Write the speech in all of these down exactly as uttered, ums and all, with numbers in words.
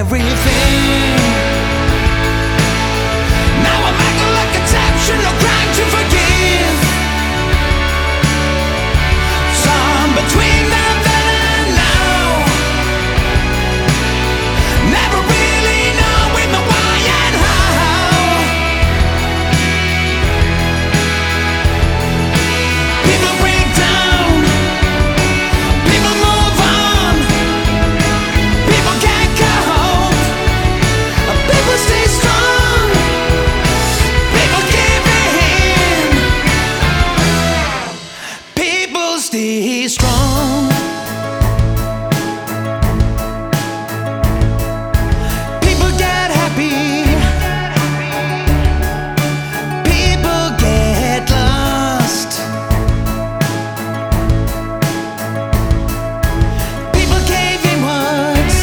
everything. Now I'm acting like a temptation, no crime to forgive. Some between them then and now, never really knowing the why and how. People break down, people move on, people can't cope, people stay strong, people give in, people stay strong. People get happy, people get lost, people cave inwards,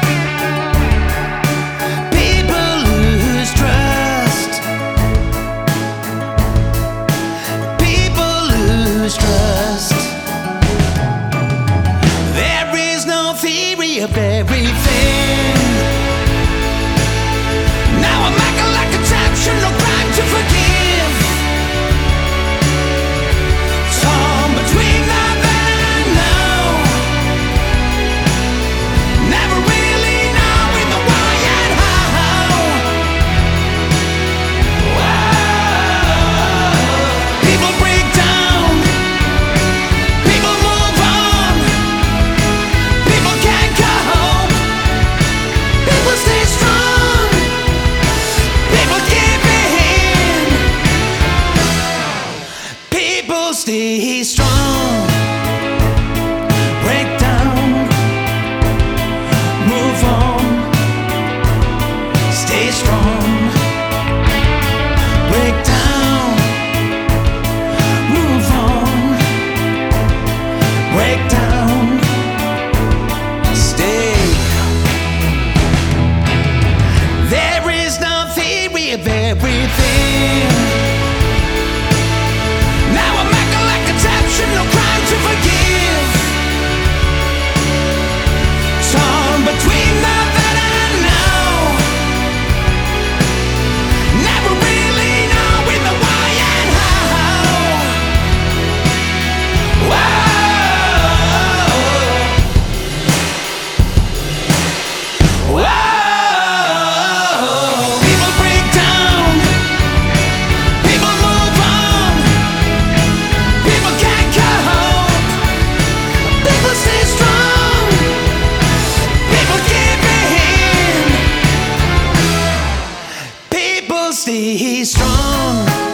people lose trust, people lose trust. There is no theory of everything. Now I'm acting like a temptation, no crime to forgive. Some between them and now, never really knowing the why and how. People break down, people move on, people can't cope, people stay strong, people give in, people stay strong. Break down, move on, stay strong. Break down, move on, break down, stay. There is no theory of everything. Now I'm acting like a temptation, no crime to forgive. Torn between the then and now, never really knowing the why and how. Whoa. Whoa. People break down, people move on, people can't cope, people stay strong, people give in, people stay strong.